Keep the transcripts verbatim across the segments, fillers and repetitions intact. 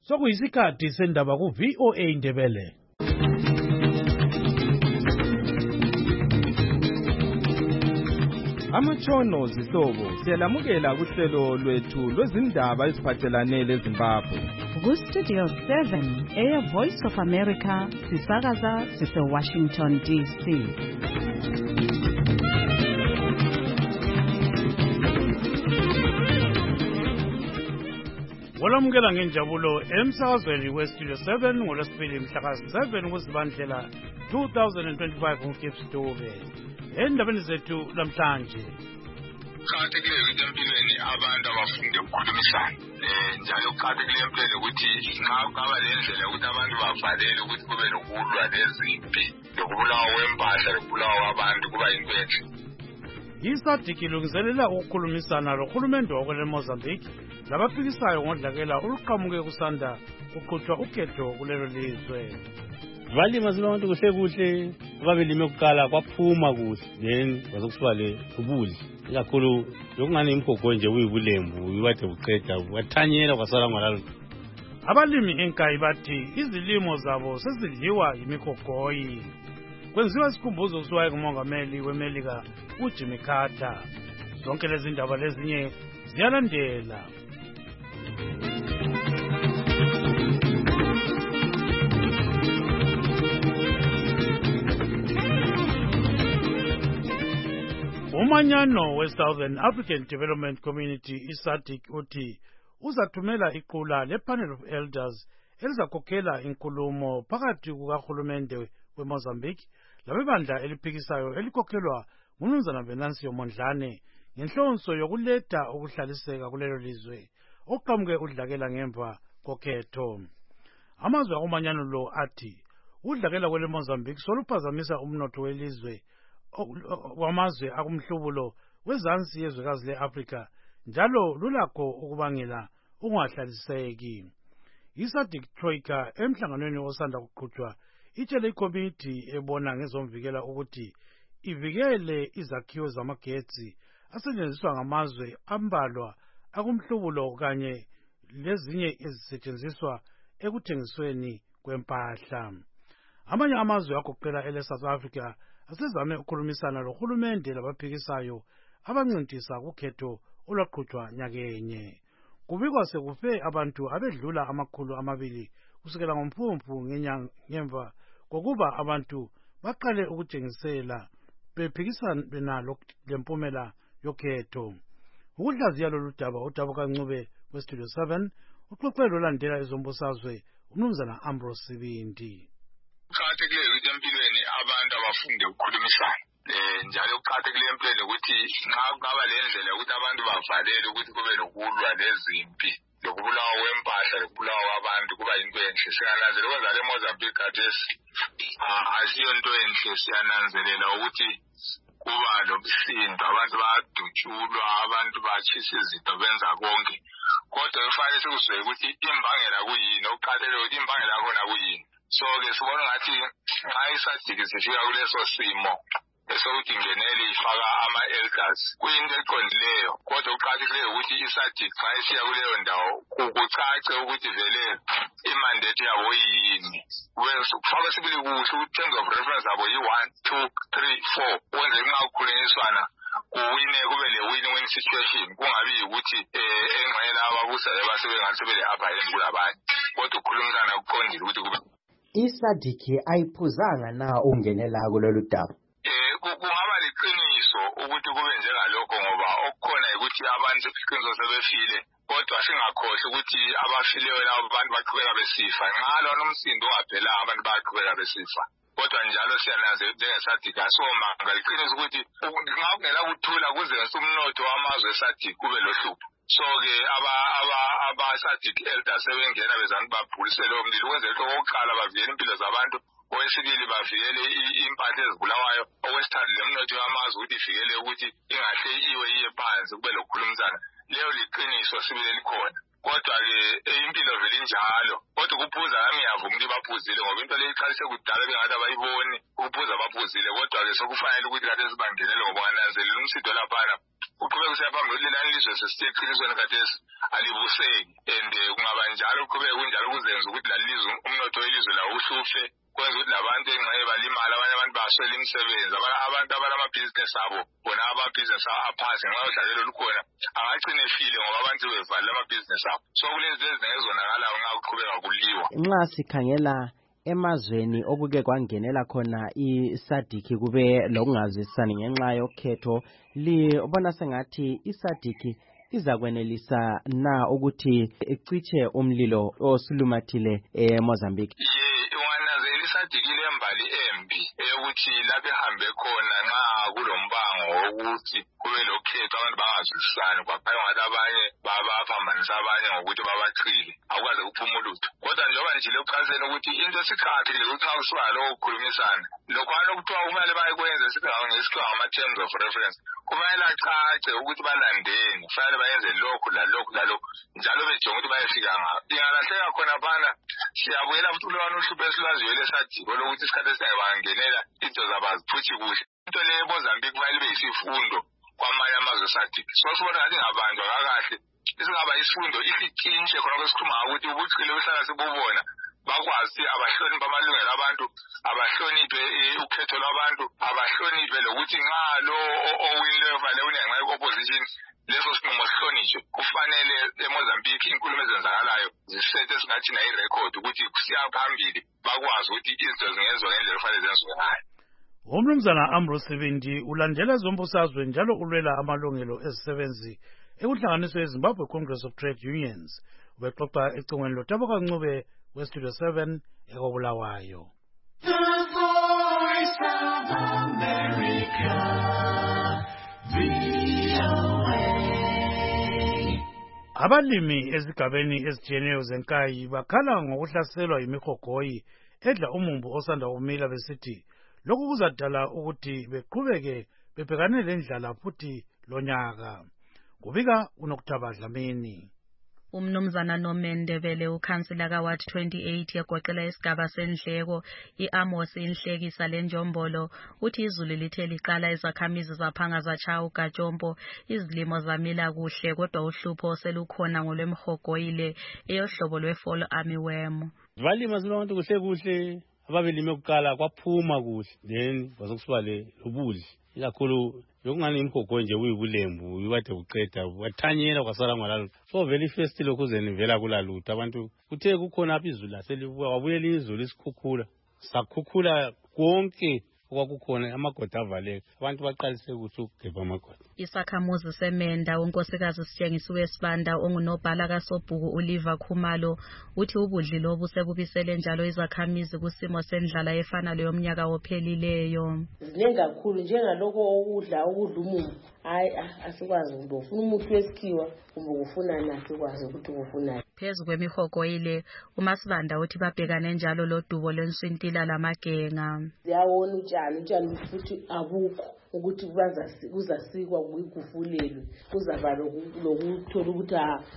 Sokuyisikhathi sendaba ku V O A Indebele. Amatshono zihlobo siyalamukela kuhlelo lwethu lwezindaba eziphathelane leZimbabwe. Ku Studio seven, Air Voice of America, sisakaza sise Washington D C. Walamukela ngenjabulo emsakazweni we Studio seven ngolwesibili mhla seven kuZibandlela two thousand twenty-five nguGibbs Dube. Endabeni zethu namhlanje. Kuqakathekile ukuthi empilweni abantu abafunde ukukhulumisana. Eh njalo kuqakathekile empilweni ukuthi ngaba lendlela ukuthi abantu bavalele ukuthi kube nokulwa nezimpi, lokubulawa kwempahla, lokubulawa abantu kuba yinto enhle. I-SADC ilungiselela ukukhulumisana lohulumende wakwele Mozambique labaphikisayo ngodlakela oluqhamuke kusanda kuqhutshwa ukhetho kulelo lizwe. Valima zibantu kuhle kuhle ababelime kuqala kwaphuma kuhle then bazokusuka le ubudli ikakhulu lokungane imgogo nje uyibulembu uyibade buqeda wathanyela kwasala ngalalo. Abalimi enkayi bathi izilimo zabo sezidliwa yimikogoyi. Kwenziwa isikhumbuzo kusuka kumongameli weMelika uJimmy Carter. Zonke lezi ndaba lezinye ziyalandela. Umanyano we-Southern African Development Community i-SADC uthi uzathumela iqula le-Panel of Elders elizakhokhela inkulumo phakathi kukahulumende weMozambique labebandla eliphikisayo elikhokhelwa nguMnumzana Venancio Mondlane ngenhlonso yokuletha ukuhlaliseka kulelo lizwe oqhamuke udlakela ngemva kokhetho. Amazwe akumanyano lo athi udlakela kwele Mozambique soluphazamisa umnotho welizwe wamazwe akumhlubulo wezansi yezwekazi le-Afrika njalo lulakho ukubangela ungahlaliseki. I-SADC Troika emhlanganweni osanda kuqhutshwa itshele ikomiti ebona ngezomvikela ukuthi ivikele izakhiwo zamagetsi asetshenziswa ngamazwe ambalwa akumhlubulo kanye lezinye ezisetshenziswa ekuthengisweni kwempahla. Amanye amazwe agoqela ele South Africa asezame ukukhulumisana lohulumende labaphikisayo abancintisa kukhetho olwaqhutshwa nyakenye. Kubikwa sekufe abantu abedlula amakhulu amabili kusukela ngomphumpu ngemva kokuba abantu baqale ukutshengisela bephikisana benalo lempumela yokhetho. Ukuhlaziya lolu daba udaba kaNcube weStudio seven uxoxelo landela ezombusazwe uMnumzana Ambrose Sibindi. Kuqakathekile ukuthi empilweni abantu abafunde ukukhulumisana. Eh njalo kuqakathekile empilweni ukuthi ngaba lendlela ukuthi abantu bavalele ukuthi kube nokulwa nezimpi, lokubulawa kwempahla, lokubulawa kwabantu kuba yinto enhle. Siyananzelela ukwenza le Mozambique kathesi asiyo into enhle, siyananzelela ukuthi kuba lomsindo, abantu bayadutshulwa, abantu batshisa izinto benza konke. Kodwa kufanele sikuzwe ukuthi imbangela kuyini, okuqakathekile ukuthi imbangela yakhona kuyini. So ke sibona ngathi nxa i-SADC sifika kuleso simo esokuthi ngenele ifaka ama-elders kuyinto eqondileyo, kodwa kuqakathekile ukuthi i-SADC nxa isiya kuleyo ndawo kucace ukuthi vele imandate yabo yini. Kufaka sibili kuhle ukuthi terms of reference yabo yi-one, two, three, four wenze nxa kukhulunyiswana kuwine kube le-win-win situation, kungabi yikuthi engxenye laba ababusayo basebengathi sebele-upper hand kulabanye, kodwa ukukhulumisana kuqondile ukuthi kube i-SADC ayiphuzanga na ukungenela kulolu daba. Eh kungaba liqiniso ukuthi kube njengalokho ngoba okukhona ukuthi abantu iqiniso sebefile, kodwa singakhohle ukuthi abafileyo labo abantu baqhubeka besifa. Ngalo nomsindo ongaphela abantu baqhubeka besifa. Kodwa njalo siyananzelela njenge-SADC asomanga liqiniso ukuthi ngakungela ukuthula kuze umnotho wamazwe e-SADC kube lohlupho. So ke aba aba aba SADC elders sebengena bezani babhulise lo mlilo ukwenzela ukuthi okokuqala bavikele impilo zabantu, okwesibili bavikele impahla ezibulawayo, okwesithathu lemnotho yamazwe ukuthi ivikele ukuthi ingahle iwe iye phansi kube lokukhulumisana. Leyo liqiniso sibile likhona. kodwa-ke impilo vele injalo. Kodwa ukuphuza nami ngiyavuma ukuthi baphuzile ngoba into leyo iqalise kudala bengathi abayiboni ukuphuza baphuzile, kodwa-ke sokufanele ukuthi kade sibangenele ngoba ngananzelela umsindo laphana uqhubeka usiya phambili. Lelani lizwe sesiye eqinisweni khathesi alibuseki, and kungaba njalo uqhubeke kunjalo kuzenza ukuthi lali lizwe umnotho welizwe lawo uhluhle, kwenza ukuthi labantu engxenye balimala, abanye abantu baswele imisebenzi. Abantu abalamabhizinesi abo bona amabhizinesi aphansi ngenxa yodlakelo olukhona angagcina efile ngoba abantu bevalile amabhizinesi abo. So kulezi ezinye ezonakalayo nxa kuqhubeka kuliwa. Nxa sikhangela emazweni okuke kwangenela khona iSADC kube lokungazwisani ngenxa yokhetho, libona sengathi iSADC izakwenelisa na ukuthi icitshe umlilo osulumathile eMozambique? Isadikile embali embi eyokuthi lapho ehambe khona nxa kulombango wokuthi kube lokhetho abantu bangazwisani, kwaphela ngathi abanye babaphambanisa abanye ngokuthi babachile akwazi ukuphuma ulutho. Kodwa njengoba nje lokuchasela ukuthi into esiqakathekile ukuthi nxa kusuka lokho kukhulumisana lokhwana okuthiwa kumele bayekwenza ngesikhiwa ngama-terms of reference, kumele acace ukuthi balandeni, kufanele bayenze lokhu lalokhu lalokhu njalo bejonge ukuthi bayefika ngaphi. Ingalahleka khona phana siyabuyela futhi kulwana uhlupho esilwaziyo lesadiko lokuthi isikhathi esinenge bangenela into zabaziphuthi kuhle. Into leyo eMozambique kumele ibe yisifundo kwamanye amazwe esadiko. So sibona ngathi ngabanjwa kakahle isingaba isifundo isitshintshe khona kwesikhuluma ukuthi ubuchile behlala sibubona bakwazi abahloniphe amalungelo abantu, abahloniphe ukhetho lwabantu, abahloniphe lokuthi nxa lo owinileyo fanele unenxa ye-opposition leso sinqumo sihlonishwe. Kufanele eMozambique inkulumo ezenzakalayo zisethe singathi na irekhodi ukuthi kusiya phambili bakwazi ukuthi izinto zingenziwa ngendlela efanele zenziwe ngayo. Umnumzana Ambrose Sibindi ulandela ezombusazwe njalo ulwela amalungelo ezisebenzi ekuhlanganiswe eZimbabwe Congress of Trade Unions. Ubexoxa ecingweni loTabuka Ncube weStudio seven ekobulawayo. The Voice of America, V O A. Abalimi ezigabeni ezitshiyeneyo zenkayi bakhala ngokuhlaselwa yimihogoyi edla umumbu osanda kumila besithi lokhu kuzadala ukuthi beqhubeke bebhekane lendlala futhi lonyaka. Kubika uNokutaba Dlamini. Umnumzana Nomendebele ukhansila kaWard twenty-eight yagoqela isigaba sendleko iAmos inhlekisa lenjombolo uthi izulu lithe liqala izakhamizi zaphanga zatshaya ugatshompo izilimo zamila kuhle kodwa uhlupho selukhona ngolwemhogoyile eyohlobo lwefall armyworm. Balima zibantu kuhle kuhle ababelime kuqala kwaphuma kuhle then kwazokusiba le ubudli ikakhulu yokungani imhogo nje uyibulembu uyikade uqeda wathanyela kwasala ngwalalo. So vele first lokho zenivela kulalutho abantu kuthe kukhona apha izulu laselibuya wabuyela izulu isikhukhula sakhukhula konke okwakukhona amagoda avaleka abantu baqalise ukuthi ukugebha amagoda. Isakhamuzi semenda unkosikazi Sitshengisiwe Sibanda ongunobhala kaSobhuku Oliver Khumalo uthi ubudli lobu sebubisele njalo izakhamizi kusimo sendlala efana leyo mnyaka ophelileyo. Ziningi kakhulu njengaloko okudla okudla umumbu hayi asikwazi ukuthi ufuna umuthi wesikhiwa kumbe ufuna nathi kwazi ukuthi ufuna. Phezu kwemihogoyile uMasibanda uthi babhekane njalo lodubo lenswintila lamagenga. Siyawona utshani utshani futhi abukho ukuthi kuzasikwa kugufulelwe kuzaba lokuthola ukuthi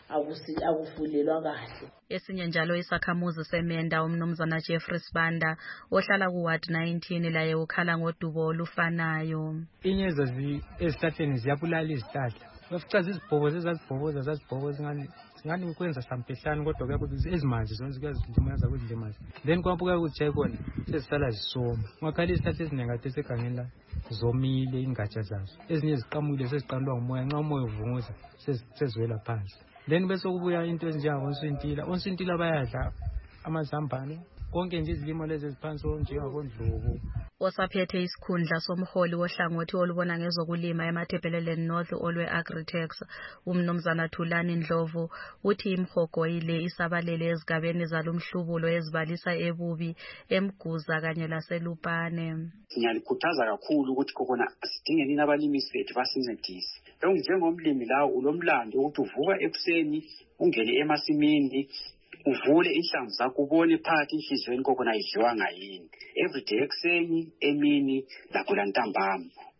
akufulelwa kahle. Esinye njalo isakhamuzi semenda umnumzana Jeffrey Sibanda ohlala kuWard nineteen laye ukhala ngodubo olufanayo. Inyeza ezihlahleni ziyabulala izihlahla. Baficaza izibhobozi ezazibhoboza zazibhoboza ngani ngani ukwenza sampehlani kodwa kuyakuthi ezimanzi zonke zikuyazilimaza kuzilimaza. Then kwampuka ukuthi khona sesisala zisoma. Ngakhala izihlahla ezinengade segangeni la zomile ingatsha zazo. Ezinye ziqamule seziqalwa ngumoya nxa umoya uvunguza sezwela phansi. Then bese kubuya into ezinjengonswintila. Onswintila bayadla amazambane konke nje izilimo lezi eziphansi njengabondlovu. Osaphethe isikhundla somholi wohlangothi olubona ngezokulima eMathebeleleni North olwe Agritex umnumzana Thulani Ndlovu uthi imhogoyile isabalele ezigabeni zalumhlubulo ezibalisa ebubi eMguza kanye laseLupane. Ngiyalikhuthaza kakhulu ukuthi khona sidingeni abalimi sethu basincedise. Lokhu njengomlimi la ulomlando ukuthi uvuka ekuseni ungene emasimini uvule inhlamvu zakho ubone phakathi inhlizweni kokona idliwa ngayini everyday ekuseni emini lakho lantambama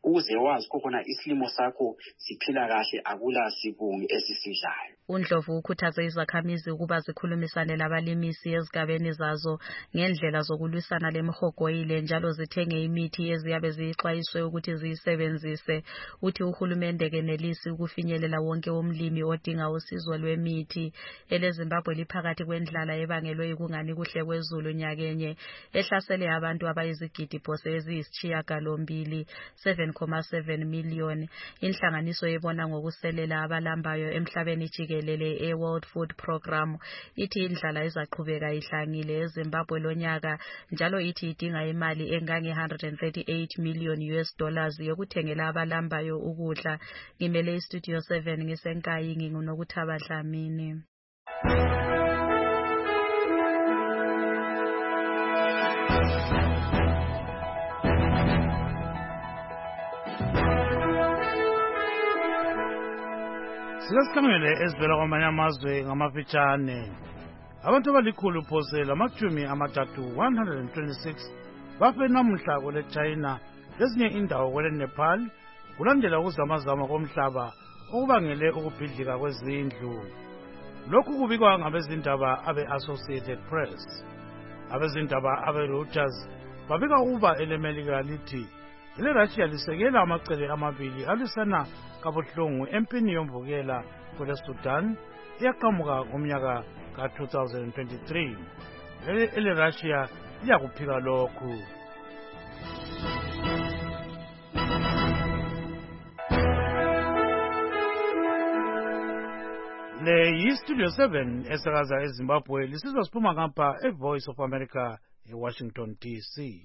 ukuze wazi khona isilimo sakho siphila kahle akula sibungi esisidlayo. uNdlovu ukhuthaze izakhamizi ukuba zikhulumisane labalimisi ezigabeni zazo ngendlela zokulwisana lemihogoyile njalo zithenge imithi eziyabe ziyixwayiswe ukuthi ziyisebenzise. Uthi uhulumende kenelisi ukufinyelela wonke umlimi odinga usizo lwemithi. EleZimbabwe liphakathi kwendlala ebangelwe yikungani kuhle kwezulu nyakenye ehlasele abantu abayizigidi phose eziyisishiyagalombili seven point seven million. Inhlanganiso ebona ngokuselela abalambayo emhlabeni jikelele e-World Food Program ithi indlala izaqhubeka ihlangile eZimbabwe lonyaka njalo ithi idinga imali engange one hundred thirty-eight million U S dollars yokuthengela abalambayo ukudla. Ngimele iStudio seven ngisenkayi ngingunokuthaba Dlamini. Sikhangele ezivela kwamanye amazwe ngamafitshane. Abantu abalikhulu phose lamachumi amathathu one hundred twenty-six bafe namuhla kwele China lezinye indawo kwele Nepal kulandela ukuzamazama komhlaba okubangele ukubhidlika kwezindlu. Lokhu kubikwa ngabezindaba abe-Associated Press. Abezindaba abe-Reuters babika ukuba elemelika lithi ile Russia lisekela amacele amabili alisana kabuhlungu empini yomvukela kwele Sudan iyaqhamuka ngomnyaka ka two thousand twenty-three. Ele Russia iyakuphika lokhu. Le yiStudio seven esakaza eZimbabwe lisizwa siphuma ngapha eVoice of America eWashington D C.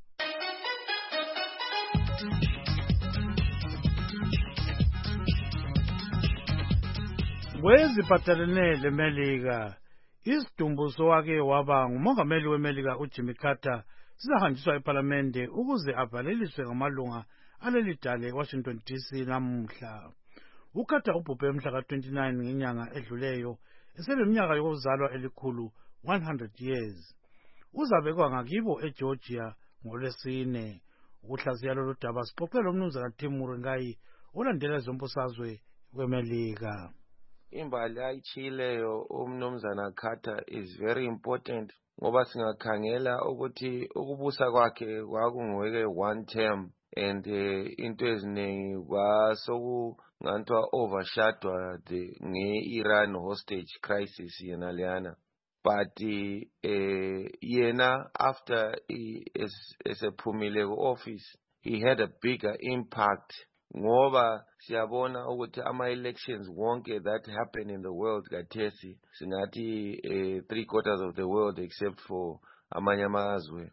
Kweziphathelene leMelika, isidumbu sowake waba ngumongameli weMelika uJimmy Carter sizahanjiswa eParliamente ukuze avaleliswe ngamalunga aleli dale eWashington D C namuhla. uCarter ubhubhe mhla ka twenty-nine ngenyanga edluleyo eseleminyaka yokuzalwa elikhulu one hundred years. Uzabekwa ngakibo eGeorgia ngolwesine. Ukuhlaziya lolu daba sixoxela umnumzana Timur Ngayi olandela zombusazwe weMelika. Imbali ayichileyo umnumzana Carter is very important ngoba singakhangela ukuthi ukubusa kwakhe kwakungoke one term and uh, into eziningi basoku ngantwa overshadowed nge-Iran hostage crisis yena leyana. But uh, yena after esephumile ku-office he had a bigger impact ngoba siyabona ukuthi ama-elections wonke that happen in the world kathesi singathi uh, three quarters of the world except for amanye amazwe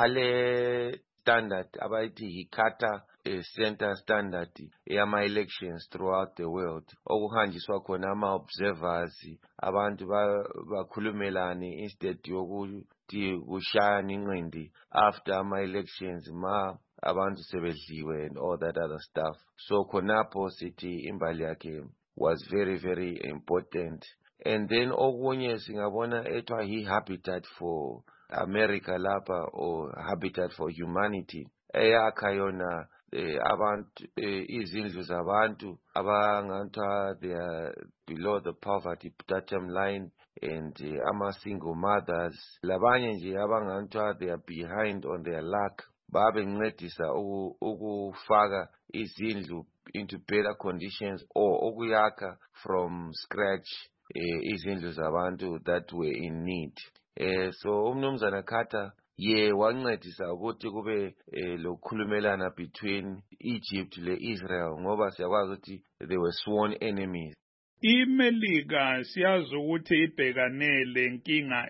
ale standard abayithi yiCarter uh, center standard yama-elections throughout the world okuhanjiswa khona ama-observers abantu bakhulumelane instead yokuthi kushayane inqindi after ama-elections ma abantu sebedliwe and all that other stuff. So khonapho sithi imbali yakhe was very very important. And then okunye singabona etwa he habitat for America lapha or habitat for humanity eyakha yona eh, abantu eh, izindlu zabantu abangantwa they are below the poverty bottom line and uh, ama single mothers labanye nje abangantwa they are behind on their luck babe ncedisa ukufaka izindlu into better conditions or ukuyakha from scratch eh, izindlu zabantu that were in need. Eh, so umnumzana Carter ye wancedisa ukuthi kube eh, lokukhulumelana between Egypt le Israel ngoba siyakwazi ukuthi they were sworn enemies. iMelika siyazi ukuthi ibhekanele inkinga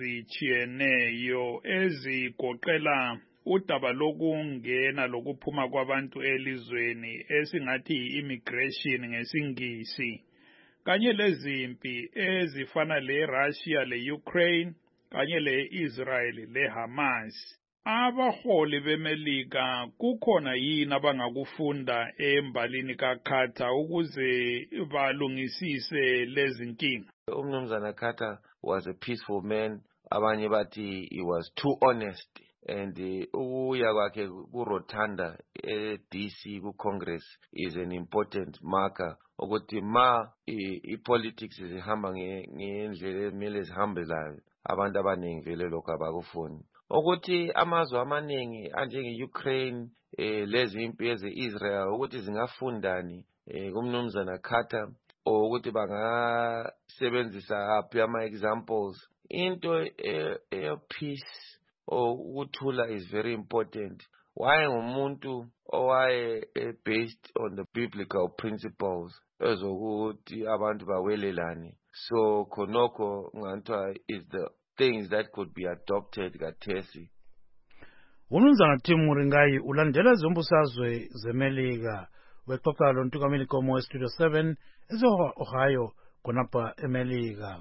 ezichiyeneyo ezigoqela udaba lokungena lokuphuma kwabantu elizweni esingathi immigration ngesingisi kanye lezimpi ezifana leRussia leUkraine kanye leIsrael leHamas. Abaholi beMelika kukhona yini abangakufunda embalini kaCarter ukuze balungisise lezi nkinga? Umnumzana Carter was a peaceful man. Abanye bathi he was too honest and ukuya kwakhe ku-Rotunda e-D C ku-Congress is an important marker ukuthi ma i-politics zihamba ngendlela emele zihambelayo abantu abaningi vele lokho abakufuni ukuthi amazwe amaningi anjenge-Ukraine eh lezi impi eze-Israel ukuthi zingafundani eh kumnumzana Carter ukuthi bangasebenzisa aphi ama-examples into e-peace ukuthula is very important. Waye ngumuntu owaye based on the biblical principles ezokuthi abantu bawelelane. So khonokho nganthwa is the things that could be adopted kathesi. Umnumzana Tim Muringayi ulandela zombusazwe zemelika wexoxa lo ntukameli komo Studio seven ezo-Ohio khonapha emelika.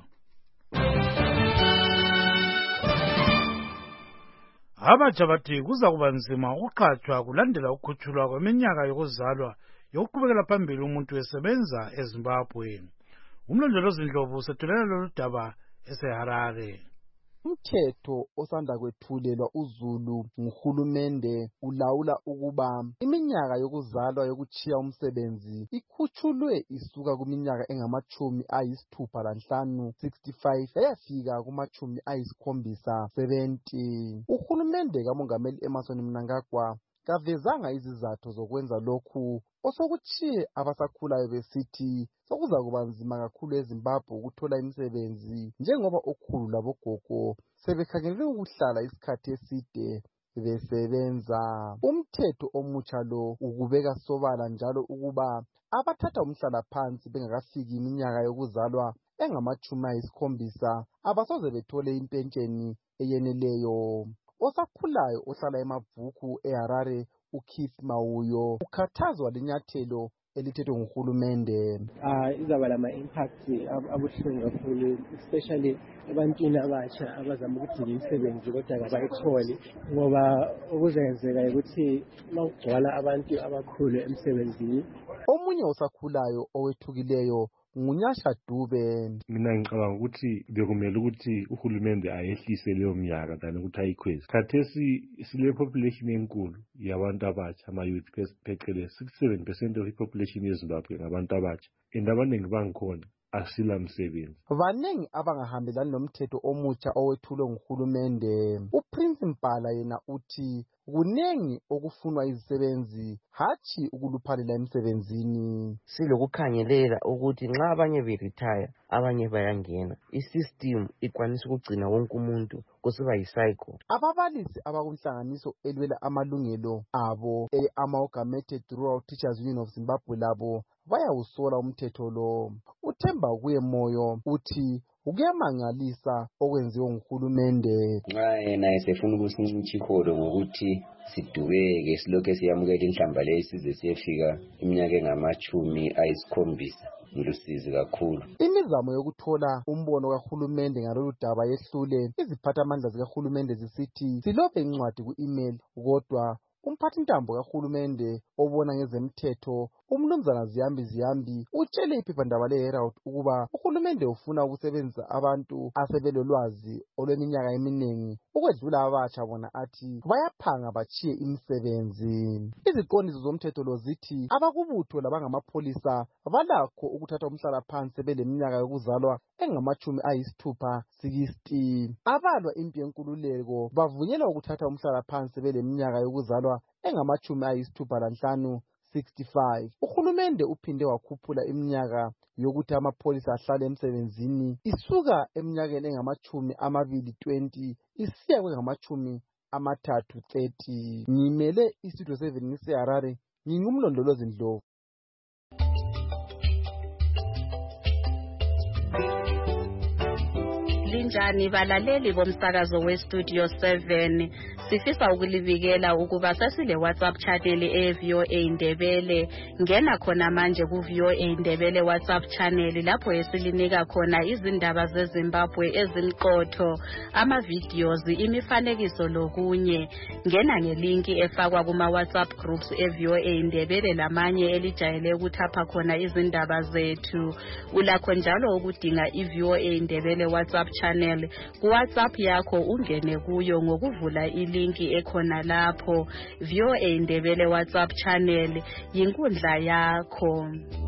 Abatsha bathi kuza kuba nzima ukuqhatshwa kulandela ukukhutshulwa kweminyaka yokuzalwa yokuqhubekela phambili umuntu esebenza eZimbabwe. Umlondolozi Ndlovu usethulela lolu daba eseHarare. Umthetho osanda kwethulelwa uZulu nguhulumende ulawula ukuba iminyaka yokuzalwa yokuchiya umsebenzi ikhutshulwe isuka kuminyaka engamachumi ayisithupha lanhlanu sixty-five yayafika kumachumi ayisikhombisa seventy. Uhulumende kaMongameli Emmerson Mnangagwa kavezanga izizathu zokwenza lokhu osokuchiye abasakhulayo besithi sokuza kuba nzima kakhulu eZimbabwe ukuthola imisebenzi njengoba okhulu labogogo sebekhangelele ukuhlala isikhathi eside besebenza. Umthetho omutsha lo ukubeka sobala njalo ukuba abathatha umhlala phansi bengakafiki iminyaka yokuzalwa engamachumi ayisikhombisa abasoze bethole impentsheni eyeneleyo. Osakhulayo ohlala eMabhuku eHarare uKeith Mawuyo ukhathazwa linyathelo elithethwe nguhulumende. Ah izaba lama impacts abuhlungu kakhulu especially ebantwini abatsha abazama ukudinga imisebenzi kodwa kabayitholi ngoba okuzenzeka ukuthi mawugcwala abantu abakhulu emsebenzini. Omunye osakhulayo owethukileyo Ngunyasha Dube. Mina ngicabanga ukuthi bekumele ukuthi uhulumende ayehlise leyo minyaka than ukuthi ayikhweze. Khathesi sile population enkulu yabantu abatsha ama youth phecelezi sixty-seven percent of population yeZimbabwe ngabantu abatsha and abaningi bangikhona asila msebenzi. Vanengi abangahambelani nomthetho omutsha owethulwe nguhulumende. uPrince Mpala yena uthi kunengi okufunwa izisebenzi hathi ukuluphalela emsebenzini. Silokukhangelela ukuthi nxa abanye beretire abanye bayangena isystem ikwanisa ukugcina wonke umuntu kusiba yicycle. Ababalisi abakunhlanganiso elwela amalungelo abo e-Amalgamated Rural Teachers Union of Zimbabwe labo bayawusola umthetho lo. Uthemba kuye moyo uthi ukuyamangalisa okwenziwe nguhulumende. Nxa yena esefuna ukusintsha ikholo ngokuthi sidubeke silokhe siyamukela inhlamba leyo size siyefika iminyaka engamachumi ayisikhombisa ngulusizi kakhulu. Imizamo yokuthola umbono kahulumende ngalolu daba yehlule. Iziphathamandla zikahulumende zisithi silobe incwadi ku-email kodwa umphathintambo kahulumende obona ngezemthetho umnumzana Ziyambi Ziyambi utshele iphephandaba leHerald ukuba uhulumende ufuna ukusebenzisa abantu asebelolwazi olweminyaka eminingi ukwedlula abatsha bona athi bayaphanga bachiye imisebenzi. Iziqondiso zomthetho lo zithi abakubutho labangamapholisa balakho ukuthatha umhlala phansi beleminyaka yokuzalwa engamachumi ayisithupha sixty. Abalwa impi yenkululeko bavunyelwa ukuthatha umhlala phansi beleminyaka yokuzalwa engamachumi ayisithupha lanhlanu sixty-five. Uhulumende uphinde wakhuphula iminyaka yokuthi amapholisa ahlale emsebenzini isuka eminyakeni engamachumi amabili twenty isiya kwengamachumi amathathu thirty. Ngimele iStudio seven ngiseHarare ngingumlondolozi Ndlovu. Linjani balaleli bomsakazo weStudio seven. Sifisa ukulibikela ukuba sasile WhatsApp channel e-V O A Ndebele. Ngena khona manje ku-V O A Ndebele WhatsApp channel lapho esilinika khona izindaba zeZimbabwe ezimqotho, ama-videos, imifanekiso lokunye. Ngena ngelinki efakwa kuma-WhatsApp groups e-V O A Ndebele lamanye elijayele ukuthapha khona izindaba zethu. Ulakho njalo ukudinga i-V O A Ndebele WhatsApp channel channel. Ku-WhatsApp yakho ungene kuyo ngokuvula ilinki ekhona lapho. V O A Ndebele WhatsApp channel yinkundla yakho.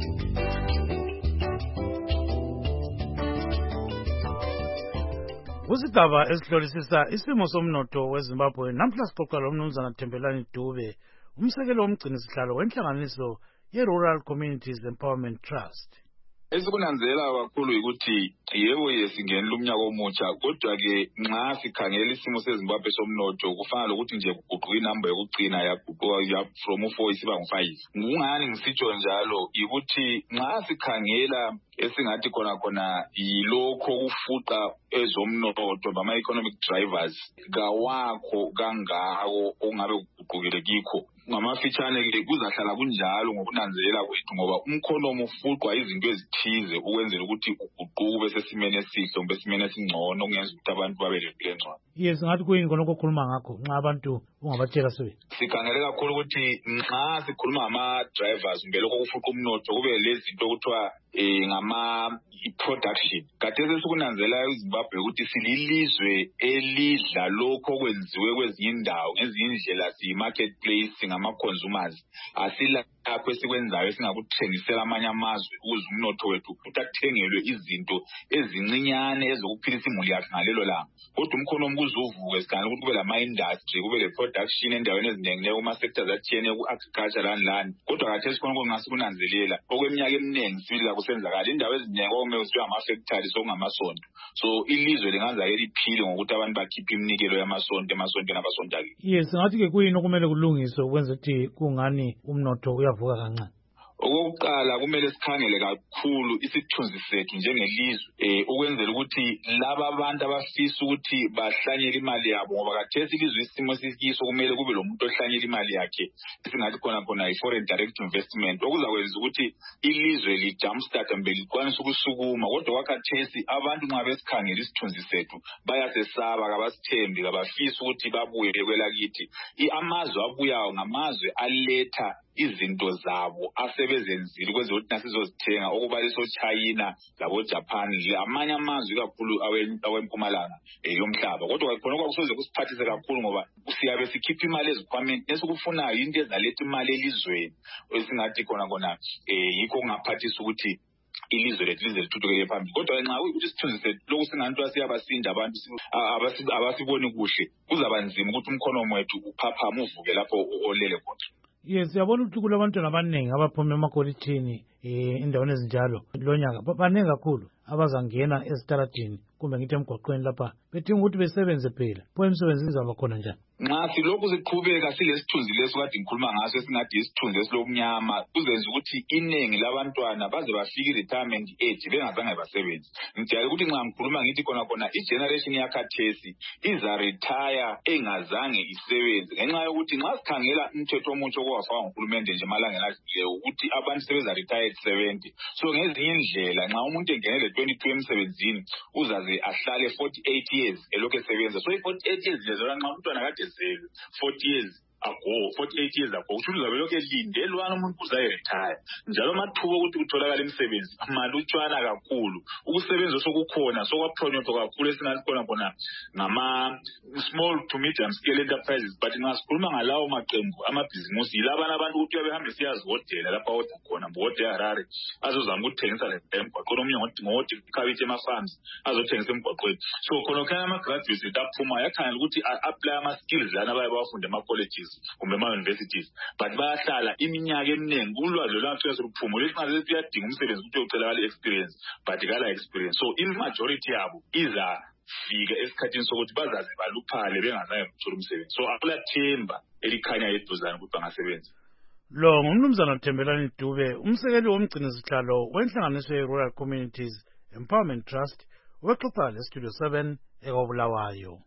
Kusigaba esihlolisisa isimo somnotho weZimbabwe namhla sixoxa lomnumzana Thembelani Dube, umsekelo womgcini sihlalo wenhlanganiso ye-Rural Communities Empowerment Trust. Esikunanzela kakhulu ukuthi yebo yesingenela umnyaka omutsha, kodwa ke nxa sikhangela isimo seZimbabwe somnotho kufana lokuthi nje kuguquka inamba yokugcina yaguquka from four isiba ngu-five. Ngungani ngisitsho njalo ukuthi nxa sikhangela esingathi khona khona yilokho kufuqa ezomnotho bama-economic drivers kawakho kangako okungabe kuguqukile kikho. Ngamafitshane ke kuzahlala kunjalo ngokunanzelela kwethu ngoba umkhonomo ufuqwa izinto ezithize ukwenzela ukuthi uguquke bese simene esihle besimene esingcono kungenza ukuthi abantu babe lempilo engcono. Yes, ngathi kuyini khona okukhuluma ngakho nxa abantu ungabatshela sibe. Sikhangele kakhulu ukuthi nxa sikhuluma ngama-drivers kumbe lokho kufuqa umnotho kube lezi zinto okuthiwa eh ngama production. Khathesi sikunanzela eZimbabwe ukuthi sililizwe elidla lokho okwenziwe kwezinye indawo ngezinye indlela siyi-marketplace ngama-consumers. Asilapho esikwenzayo esingakuthengisela amanye amazwe ukuze umnotho wethu uthathengelwe izinto ezincinyane ezokuphilisa imuli yakhe ngalelo langa. Kodwa umkhonomo kuzuvuke sikhangela ukuthi kube lama-industry kube le-production endaweni ezinengi kuma-sectors athiyene ku-agriculture lani lani. Kodwa khathesi khona ngasikunanzelela okweminyaka eminingi sibili kusenzakala indawo ezinengi okumele kuthiwe ama-factories okungamasonto. So ilizwe linganzake liphile ngokuthi abantu bakhiphe iminikelo yamasonto emasontweni abasontakile. Yes, ngathi ke kuyini okumele kulungiswe ukwenza ukuthi kungani umnotho uyavuka kancane. Okokuqala kumele sikhangele kakhulu isithunzi sethu njengelizwe eh ukwenzela ukuthi laba abantu abafisa ukuthi bahlanyele imali yabo ngoba khathesi ilizwe isimo sikiso kumele kube lo muntu ohlanyela imali yakhe singathi khona khona i-foreign direct investment okuzakwenza ukuthi ilizwe li jumpstart mbe likwanisa ukusukuma. Kodwa kwakhathesi abantu nxa besikhangela isithunzi sethu bayasesaba kabasithembi kabafisa ukuthi babuye kwelakithi. Amazwe abuyayo ngamazwe aletha izinto zabo asebezenzile ukwenzela ukuthi nasizozithenga okubaliso China labo Japan amanye amazwe kakhulu awempumalanga yomhlaba. Kodwa khona kwakusoze kusiphathise kakhulu ngoba siyabe sikhipha imali ezikhwameni esikufunayo into ezaletha imali elizweni esingathi khona khona eh yikho kungaphathisa ukuthi ilizwe lethu lize lithuthukele phambili. Kodwa nxa ukuthi isithunzi sethu lokhu singantu asiyabasinda abantu abasiboni kuhle kuzaba nzima ukuthi umkhonomo wethu uphaphama uvuke lapho olele khona. Yes, siyabona ukuthi kulabantwana abaningi abaphuma emakolitshini eh endaweni ezinjalo lonyaka baningi kakhulu abazangena esitaradini kumbe ngithi emgwaqweni lapha bedinga ukuthi besebenze phela. Pho imisebenzi izaba khona njani? Nxa silokhu siqhubeka silesithunzi leso kade ngikhuluma ngaso esingathi isithunzi esilomnyama kuzenza ukuthi iningi labantwana baze bafike retirement age bengazange basebenze. Ngijayele ukuthi nxa ngikhuluma ngithi khona khona igeneration yakhathesi iza retire engazange isebenze ngenxa yokuthi nxa sikhangela umthetho omutsha okwafakwa nguhulumende nje emalangeni adlulileyo ukuthi abantu sebeza retire at seventy. So ngezinye indlela nxa umuntu engenele twenty-two emsebenzini uzaze ahlale forty-eight years elokhu esebenza. So i-forty-eight years lezo nxa umntwana kade zelwe forty years ago forty-eight years ago uthula uzabe lokhu elindelwana umuntu uzayiretire. Njalo amathuba ukuthi kutholakala imisebenzi amalutshwana kakhulu. Ukusebenza sokukhona sokwapronyotho kakhulu esingathi khona khona ngama small to medium scale enterprises. But nxa sikhuluma ngalawo maqembu amabhizimusi yilabana abantu ukuthi uyabehambe siyazihotela lapha odwa khona mbote eHarare azozama ukuthengisa le emgwaqweni omnye ngoti ikhabithe ema-farms azothengisa emgwaqweni. So khona khona ama-graduates aphuma yakhangela ukuthi apply ama-skills lana abaye bafunde ema-colleges kumbe ama-universities but bayahlala iminyaka eminingi ulwazi lwethu luphuma lesingaze siyadinga umsebenzi ukuthi uyocela experience but kala experience. So i-majority yabo iza fika esikhathini sokuthi bazaze baluphale bengazange kuthola umsebenzi. So akulathemba elikhanya eduzane ukuthi bangasebenza. Lo ngumnumzana Thembelani Dube, umsekeli womgcini sihlalo wenhlanganiso ye-Rural Communities Empowerment Trust, wexoxa le-Studio seven eKobulawayo.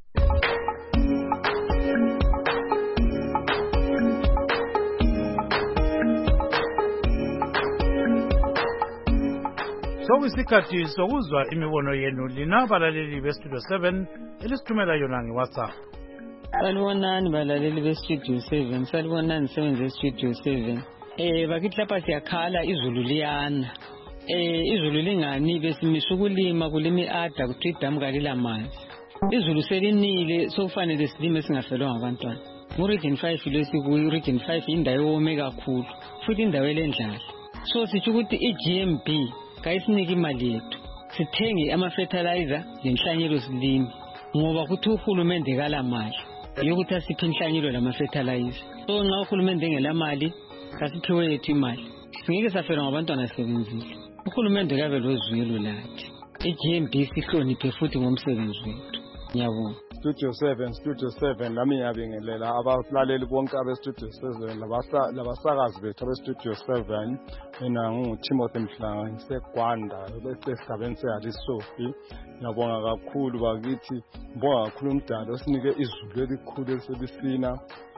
Sokuyisikhathi sokuzwa imibono yenu lina abalaleli beStudio seven elisithumela yona ngeWhatsApp. Salibonani balaleli beStudio seven, salibonani sebenze eStudio seven. Eh bakithi lapha siyakhala izulu liyana. eh izulu lingani besimisha ukulima kulimi ada kuthi idamu kalilamanzi. Izulu selinile sokufanele silime singafelwa ngabantwana. Mu region five lesikuyo region five indawo yome kakhulu futhi indawo elendlala. So sithi ukuthi i-G M B kayisinike imali yethu. Sithenge ama fertilizer lenhlanyelo silimi ngoba kuthi uhulumende kala mali yokuthi asiphe inhlanyelo lama fertilizer. So nxa uhulumende engela mali kasiphiwe yethu imali. Singeke safelwa ngabantwana sebenzile. Uhulumende kabe lozwelo lathi. I-G M B sihloniphe futhi ngomsebenzi wethu. Ngiyabonga. Studio seven, Studio seven, nami ngiyabingelela abalaleli bonke abe Studio seven, labasakazi bethu abe Studio seven. Mina nginguTimothy Mhlanga ngiseGwanda esigabeni seHalisofi. Ngiyabonga kakhulu bakithi, ngibonga kakhulu umdali osinike izulu elikhulu eliselisina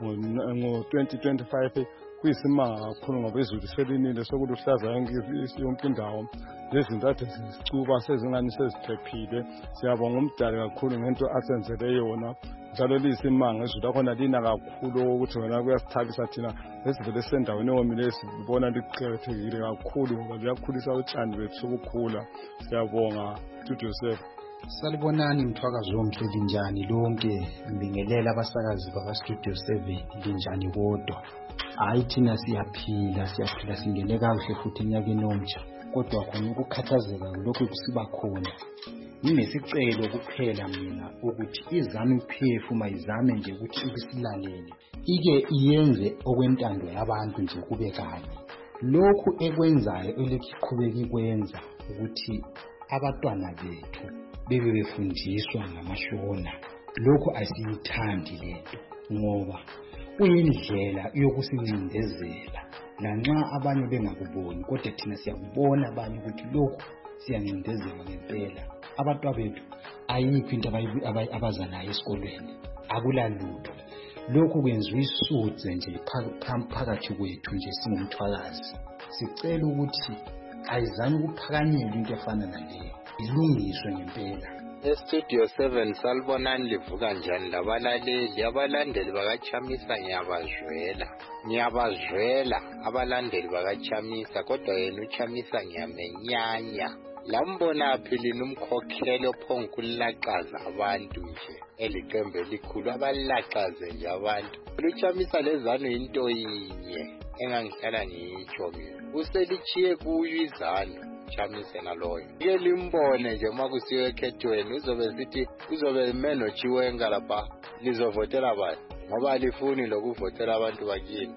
ngo twenty twenty-five. Kuyisimanga kakhulu ngoba izulu selinile sokuluhlaza yonke indawo. Lezinto ade zicuba sezingani seziphephile. Siyabonga umdali kakhulu ngento asenzele yona. Njalo liyisimanga izulu lakhona lina kakhulu ukuthi wena kuyasithabisa thina lesivele sendaweni ewomile sibona liqhakathekile kakhulu ngoba liyakhulisa utshani bethu sokukhula. Siyabonga Studio seven. Salibonani mthwakazi womhle linjani lonke, ngibingelela abasakazi baka Studio seven linjani kodwa. Hayi thina siyaphila siyaphila singene kahle futhi enyakeni omtsha, kodwa khona ukukhathazeka lokho kusiba khona. Nginesicelo kuphela mina ukuthi izame uphefu mayizame nje ukuthi ukusilalele ike iyenze okwentando yabantu nje kube kanye. Lokhu ekwenzayo eliqhubeka ikwenza ukuthi abatwana bethu bebe befundiswa ngamashona. Lokhu asiyithandi lento ngoba kuyindlela yokusincindezela lanxa abanye bengakuboni, kodwa thina siyakubona abanye ukuthi lokhu siyancindezelwa ngempela. Abatwana bethu ayikho into abaza nayo esikolweni, akulalutho. Lokhu kwenziwa isudze nje phakathi kwethu nje singumthwakazi. Sicela ukuthi ayizame ukuphakanyela into efana naleyo, ilungiswe ngempela. eStudio seven salibonani livuka njani labalaleli abalandeli bakachamisa. Ngiyabazwela ngiyabazwela abalandeli bakachamisa, kodwa yena uchamisa ngiyamenyanya. Lambona philini umkhokhelo phonkulaqaza abantu nje eliqembe likhulu abalaqaze nje abantu. Luchamisa lezanu into yinye engangihlala ngiyitsho mina, uselichiye kuyo izanu chamise naloyo. Ke limbone nje makusiwe ekhethweni uzobe sithi uzobe meno chiwenga lapha lizovotela bani ngoba alifuni lokuvotela abantu bakini.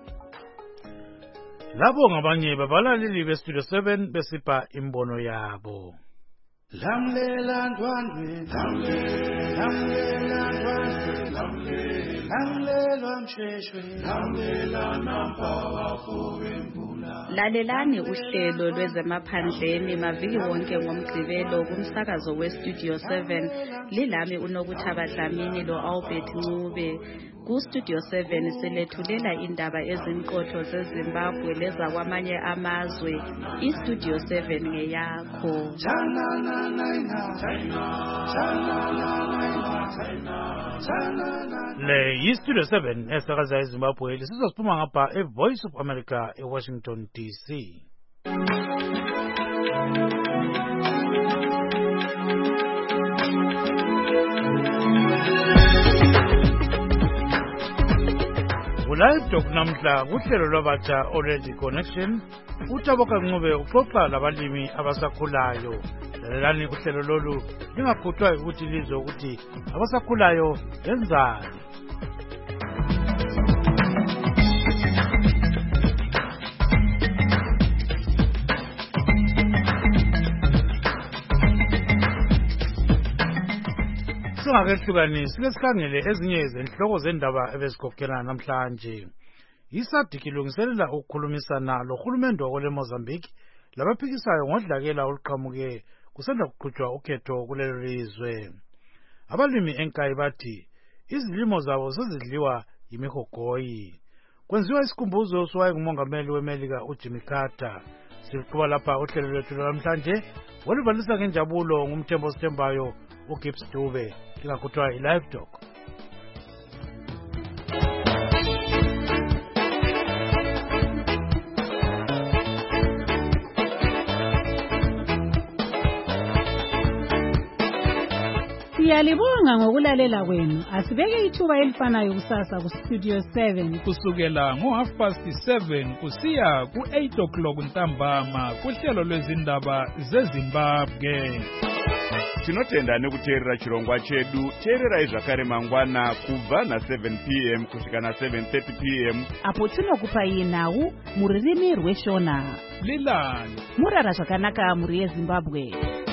Labo ngabanye babalaleli beStudio seven besipha imbono yabo. Lamlela ndwandwe, lamlela ndwandwe, lamlela msheshwe, lamlela nampha wemvula. Lalelani uhlelo lwezemaphandleni maviki wonke ngomgqibelo kumsakazo weStudio seven. Lilami uNokuthaba Dlamini lo Albert Ncube. Ku-Studio seven silethulela indaba ezinqotho zeZimbabwe leza kwamanye amazwe. I-Studio seven ngeyakho. Le yi-Studio seven esakaza eZimbabwe sizosiphuma ngapha eVoice of America eWashington D C. Live Talk namhla kuhlelo lwabatsha Already Connection. Utaboka Ncube uxoxa labalimi abasakhulayo. Lalelani uhlelo lolu lingakhuthwa ukuthi lizwe ukuthi abasakhulayo benzani. Singakehlukanisi lesikhangele ezinye izenhloko zendaba ebezikhokhela namhlanje. I-SADC ilungiselela ukukhulumisana lohulumende wakole Mozambique labaphikisayo ngodlakela oluqhamuke kusanda kuqhutshwa ukhetho kulelo lizwe. Abalimi enkayi bathi izilimo zabo sezidliwa yimihogoyi. Kwenziwa isikhumbuzo sowaye ngumongameli weMelika uJimmy Carter. Siqhuba lapha uhlelo lwethu namhlanje olubalisa ngenjabulo ngumthembo sithembayo uGibbs Dube. Lingakhuthwa i-Live Talk. Siyalibonga ngokulalela kwenu. Asibeke ithuba elifanayo kusasa ku Studio seven kusukela ngo half past seven kusiya ku eight o'clock ntambama kuhlelo lwezindaba zeZimbabwe. Tinotenda nekuteerera chirongwa chedu. Teererai zvakare mangwana kubva na seven p m kusvika na seven thirty p m apo tinokupai nhau mururimi rweshona. Lilani murara zvakanaka muri yeZimbabwe.